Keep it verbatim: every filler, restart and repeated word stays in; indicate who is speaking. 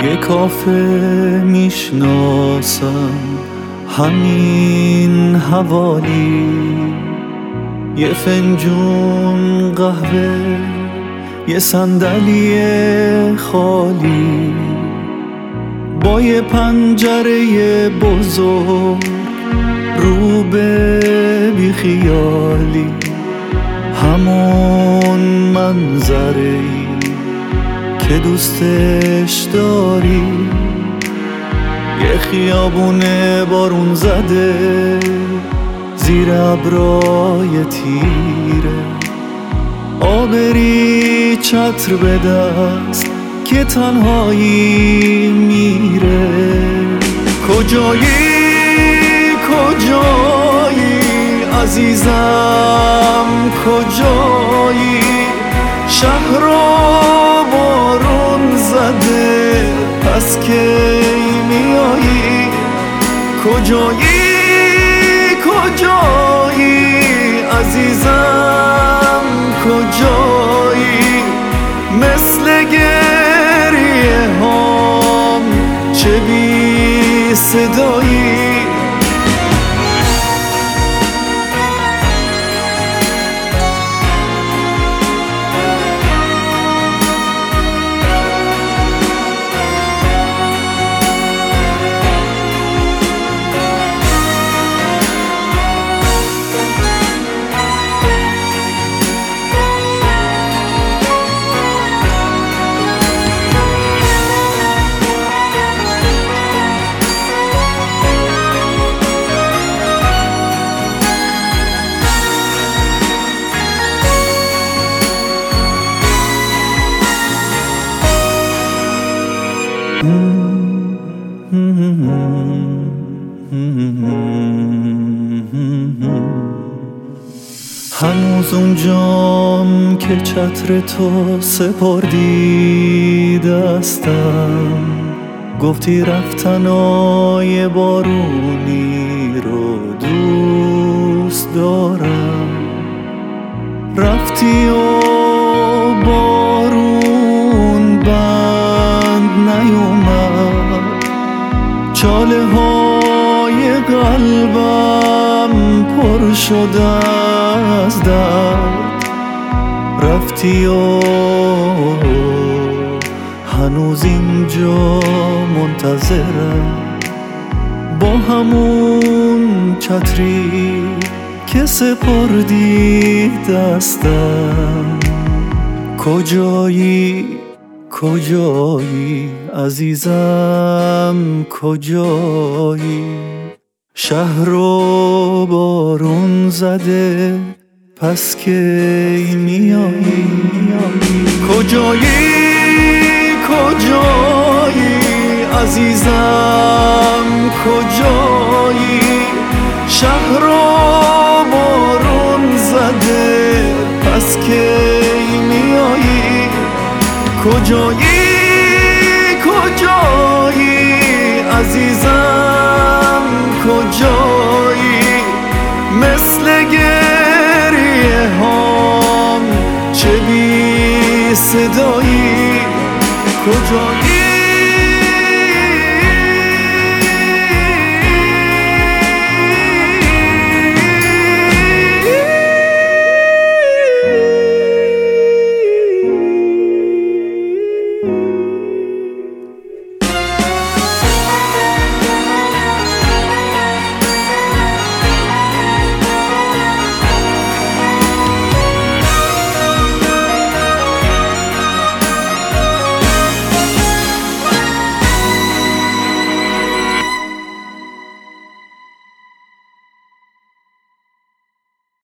Speaker 1: یه کافه میشناسم همین حوالی، یه فنجون قهوه، یه صندلی خالی، با یه پنجره بزرگ رو به بیخیالی، همون منظره‌ای که دوستش داری. یه خیابون بارون زده زیر ابرای تیره، آبری چتر به دست که تنهایی میره. کجایی کجایی عزیزم، کجایی؟ شهر رو بارون زده، پس کی میایی؟ کجایی کجایی عزیزم، کجایی؟ مثل گریه هام چه بی صدایی. هنوز اونجام که چتر تو سپردی دستم، گفتی رفتنای بارونی رو دوست دارم. رفتی و بارون بند نیومد، چاله های قلبم پر شده از درد. رفتی و هنوز اینجا منتظرم، با همون چتری که سپردی دستم. کجایی کجایی عزیزم، کجایی؟ شهر رو بارون زده، پس کی میایی؟ کجایی کجایی عزیزم، کجایی؟ شهر رو بارون زده، پس کی میایی؟ کجایی کجایی عزیزم، کجایی؟ مثل گریه هام چه بی صدایی. کجایی